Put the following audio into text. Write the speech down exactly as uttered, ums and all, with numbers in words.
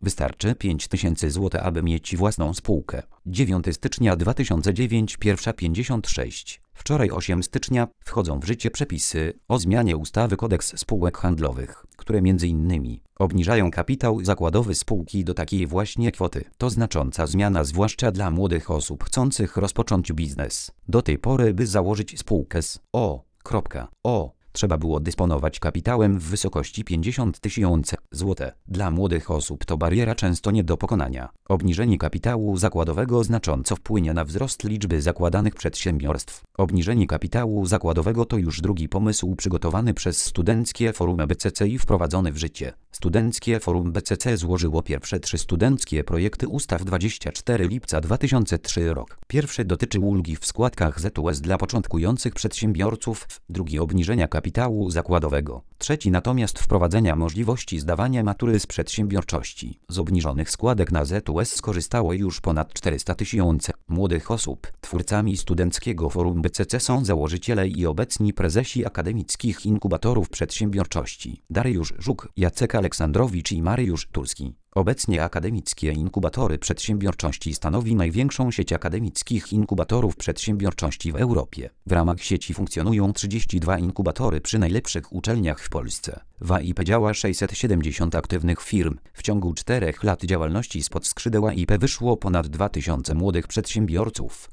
Wystarczy pięć tysięcy złotych, aby mieć własną spółkę. dziewiątego stycznia dwa tysiące dziewiątego pierwsza pięćdziesiąt sześć. Wczoraj ósmego stycznia wchodzą w życie przepisy o zmianie ustawy Kodeks spółek handlowych, które między innymi obniżają kapitał zakładowy spółki do takiej właśnie kwoty. To znacząca zmiana zwłaszcza dla młodych osób chcących rozpocząć biznes. Do tej pory, by założyć spółkę z o. o. trzeba było dysponować kapitałem w wysokości pięćdziesiąt tysięcy złotych. Dla młodych osób to bariera często nie do pokonania. Obniżenie kapitału zakładowego znacząco wpłynie na wzrost liczby zakładanych przedsiębiorstw. Obniżenie kapitału zakładowego to już drugi pomysł przygotowany przez Studenckie Forum B C C i wprowadzony w życie. Studenckie Forum B C C złożyło pierwsze trzy studenckie projekty ustaw dwudziestego czwartego lipca dwa tysiące trzeciego rok. Pierwszy dotyczy ulgi w składkach Z U S dla początkujących przedsiębiorców, drugi obniżenia kapitału zakładowego, trzeci natomiast wprowadzenia możliwości zdawania matury z przedsiębiorczości. Z obniżonych składek na Z U S skorzystało już ponad czterysta tysięcy młodych osób. Twórcami Studenckiego Forum B C C są założyciele i obecni prezesi akademickich inkubatorów przedsiębiorczości Dariusz Żuk, Jacek Aleksandrowicz i Mariusz Turski. Obecnie akademickie inkubatory przedsiębiorczości stanowi największą sieć akademickich inkubatorów przedsiębiorczości w Europie. W ramach sieci funkcjonują trzydzieści dwa inkubatory przy najlepszych uczelniach w Polsce. W A I P działa sześćset siedemdziesiąt aktywnych firm. W ciągu czterech lat działalności spod skrzydeł A I P wyszło ponad dwa tysiące młodych przedsiębiorców.